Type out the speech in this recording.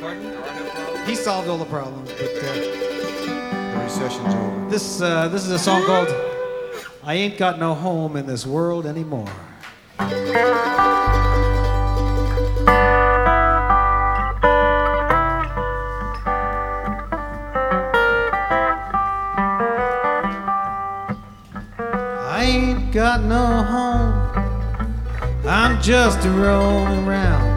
He solved all the problems, but The recession's over. this is a song called "I Ain't Got No Home in This World Anymore." I ain't got no home, I'm just a roaming around.